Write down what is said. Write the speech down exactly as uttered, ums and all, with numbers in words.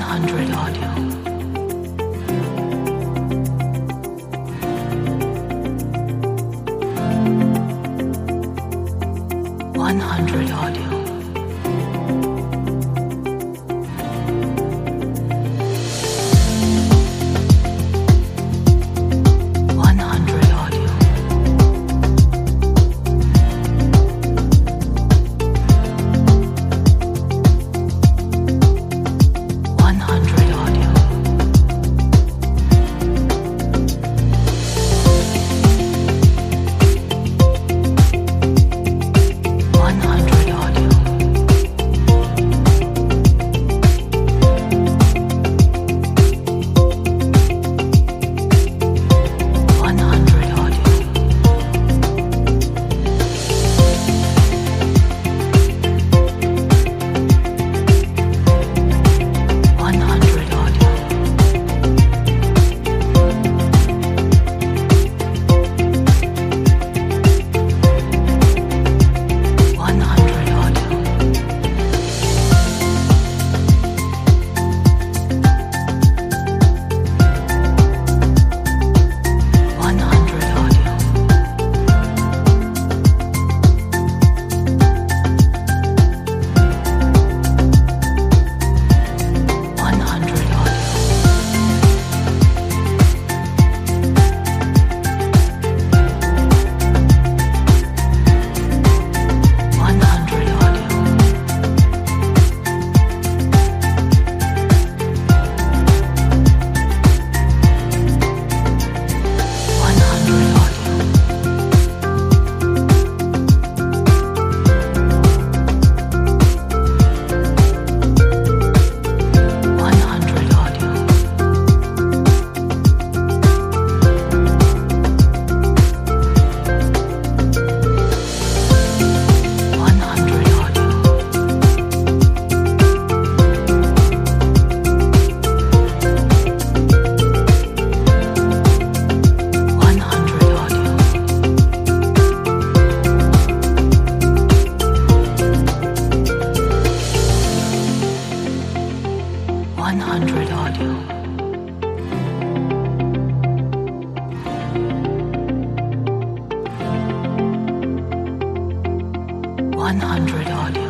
hundred Audio. one hundred Audio. one hundred Audio. one hundred Audio. one hundred Audio. one hundred Audio. one hundred Audio. one hundred Audio. one hundred Audio. one hundred Audio. one hundred Audio. one hundred Audio. one hundred Audio. one hundred Audio. one hundred Audio. one hundred Audio. one hundred Audio.